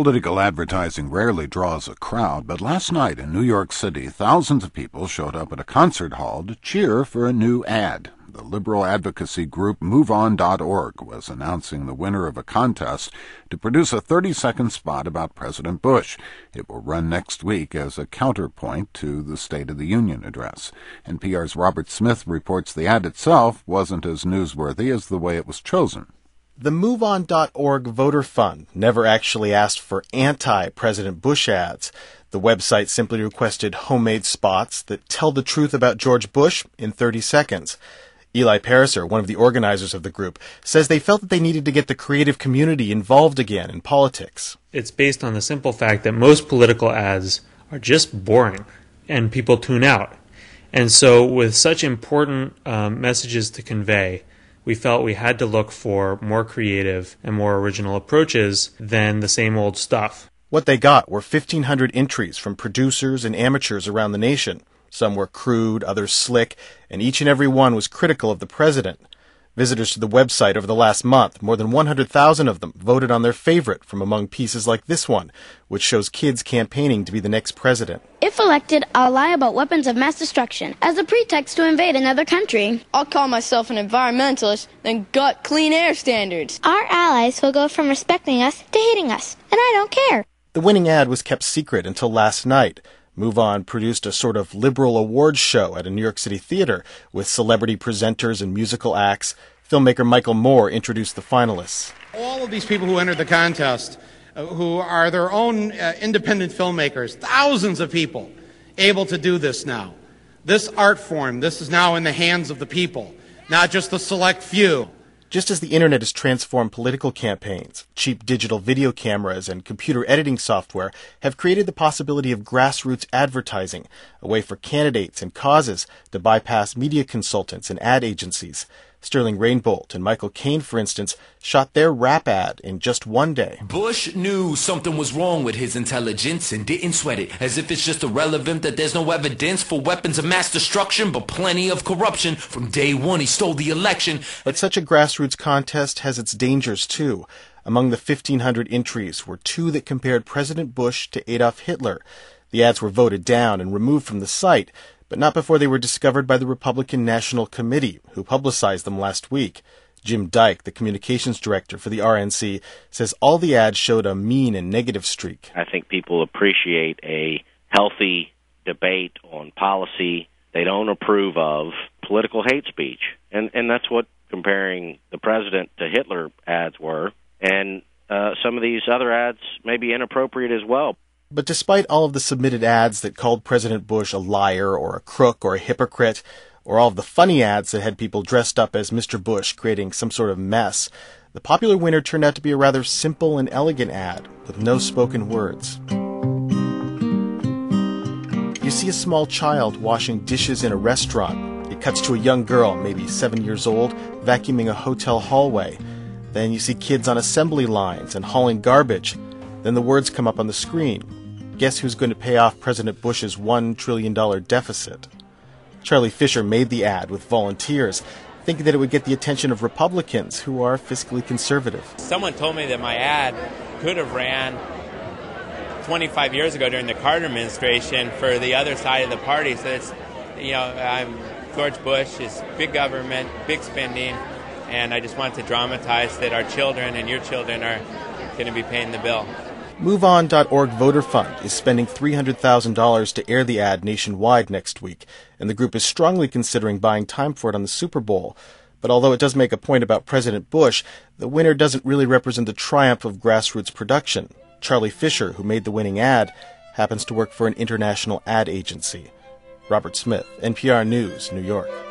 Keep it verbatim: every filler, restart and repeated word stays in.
Political advertising rarely draws a crowd, but last night in New York City, thousands of people showed up at a concert hall to cheer for a new ad. The liberal advocacy group move on dot org was announcing the winner of a contest to produce a thirty-second spot about President Bush. It will run next week as a counterpoint to the State of the Union address. N P R's Robert Smith reports the ad itself wasn't as newsworthy as the way it was chosen. The move on dot org voter fund never actually asked for anti-President Bush ads. The website simply requested homemade spots that tell the truth about George Bush in thirty seconds. Eli Pariser, one of the organizers of the group, says they felt that they needed to get the creative community involved again in politics. It's based on the simple fact that most political ads are just boring and people tune out. And so with such important um, messages to convey, we felt we had to look for more creative and more original approaches than the same old stuff. What they got were fifteen hundred entries from producers and amateurs around the nation. Some were crude, others slick, and each and every one was critical of the president. Visitors to the website over the last month, more than one hundred thousand of them, voted on their favorite from among pieces like this one, which shows kids campaigning to be the next president. If elected, I'll lie about weapons of mass destruction as a pretext to invade another country. I'll call myself an environmentalist, then gut clean air standards. Our allies will go from respecting us to hating us, and I don't care. The winning ad was kept secret until last night. Move On produced a sort of liberal awards show at a New York City theater with celebrity presenters and musical acts. Filmmaker Michael Moore introduced the finalists. All of these people who entered the contest, uh, who are their own uh, independent filmmakers, thousands of people able to do this now. This art form, this is now in the hands of the people, not just the select few. Just as the internet has transformed political campaigns, cheap digital video cameras and computer editing software have created the possibility of grassroots advertising, a way for candidates and causes to bypass media consultants and ad agencies. Sterling Rainbolt and Michael Caine, for instance, shot their rap ad in just one day. Bush knew something was wrong with his intelligence and didn't sweat it, as if it's just irrelevant that there's no evidence for weapons of mass destruction, but plenty of corruption. From day one, he stole the election. But such a grassroots contest has its dangers, too. Among the fifteen hundred entries were two that compared President Bush to Adolf Hitler. The ads were voted down and removed from the site, but not before they were discovered by the Republican National Committee, who publicized them last week. Jim Dyke, the communications director for the R N C, says all the ads showed a mean and negative streak. I think people appreciate a healthy debate on policy. They don't approve of political hate speech. And, and that's what comparing the president to Hitler ads were. And uh, some of these other ads may be inappropriate as well. But despite all of the submitted ads that called President Bush a liar or a crook or a hypocrite, or all of the funny ads that had people dressed up as Mister Bush creating some sort of mess, the popular winner turned out to be a rather simple and elegant ad with no spoken words. You see a small child washing dishes in a restaurant. It cuts to a young girl, maybe seven years old, vacuuming a hotel hallway. Then you see kids on assembly lines and hauling garbage. Then the words come up on the screen. Guess who's going to pay off President Bush's one trillion dollars deficit? Charlie Fisher made the ad with volunteers, thinking that it would get the attention of Republicans who are fiscally conservative. Someone told me that my ad could have ran twenty-five years ago during the Carter administration for the other side of the party. So it's, you know, I'm George Bush is big government, big spending, and I just want to dramatize that our children and your children are going to be paying the bill. Move On dot org Voter Fund is spending three hundred thousand dollars to air the ad nationwide next week, and the group is strongly considering buying time for it on the Super Bowl. But although it does make a point about President Bush, the winner doesn't really represent the triumph of grassroots production. Charlie Fisher, who made the winning ad, happens to work for an international ad agency. Robert Smith, N P R News, New York.